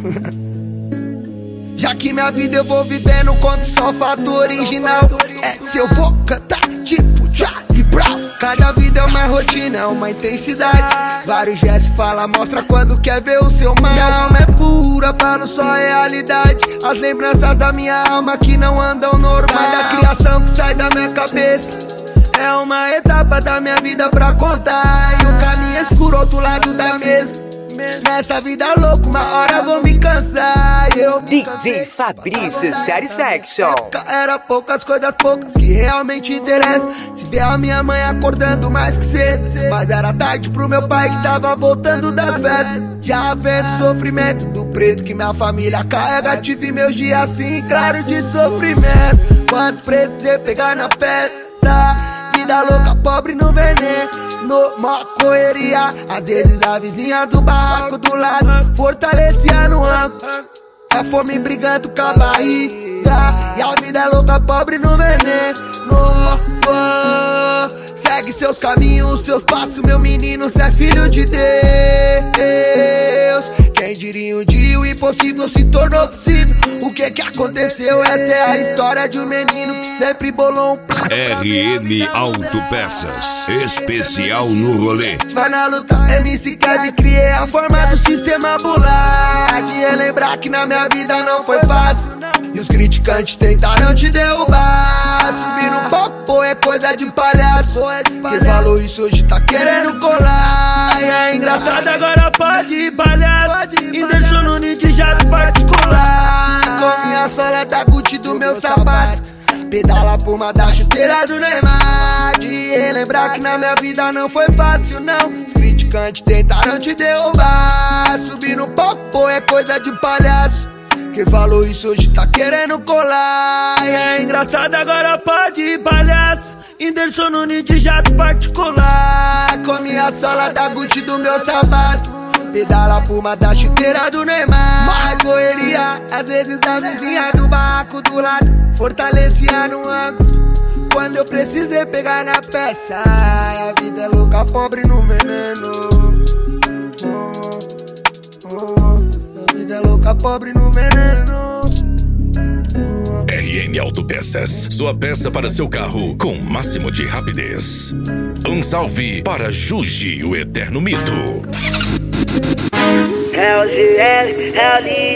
Já que minha vida eu vou vivendo, conto só fato original. É se eu vou cantar tipo Charlie Brown. Cada vida é uma rotina, é uma intensidade. Vários gestos fala, mostra quando quer ver o seu mal. Minha alma é pura, falo só realidade. As lembranças da minha alma que não andam normal. Da criação que sai da minha cabeça. É uma etapa da minha vida pra contar. E o caminho escuro, outro lado da mesa. Nessa vida louca, uma hora vou me cansar. DJ Fabrício Satisfaction. Era poucas coisas, poucas que realmente interessam. Se ver a minha mãe acordando mais que cedo, mas era tarde pro meu pai que tava voltando das festas. Já vendo o sofrimento do preto que minha família carrega. Tive meus dias assim, claro, de sofrimento. Quando precisei pegar na peça. Vida louca, pobre no veneno, mó correria. Às vezes a vizinha do barraco do lado fortalecia no ângulo. É fome brigando com a barriga. E a vida é louca, pobre no veneno. Segue seus caminhos, seus passos, meu menino, cê é filho de Deus. Quem diria um dia o impossível se tornou possível. O que aconteceu? Essa é a história de um menino que sempre bolou um plano. RM Autopeças, especial no rolê. Vai na luta, MC Kevin, criei a forma do sistema bular. De relembrar que na minha vida não foi fácil. E os criticantes tentaram te derrubar. Subir no palco é coisa de palhaço. Quem falou isso hoje tá querendo colar. E é engraçado, agora pode ir palhaço. Whindersson Nunes de jato particular. Com minha sola da Gucci do meu sapato. Pedala por uma da chuteira do Neymar. De relembrar que na minha vida não foi fácil não. Os criticantes tentaram te derrubar. Subir no palco é coisa de palhaço. Quem falou isso hoje tá querendo colar. E é engraçado, agora pode ir palhaço. Whindersson Nunes de jato particular. Com minha sola da Gucci do meu sapato. Pedala por uma da chuteira do Neymar. Mas correria, às vezes a vizinha do barraco do lado fortalecia no ângulo. Quando eu precisei pegar na peça. A vida é louca, pobre no veneno. A vida é louca, pobre no veneno. RM Autopeças, sua peça para seu carro com máximo de rapidez. Um salve para Juji, o eterno mito. LGL,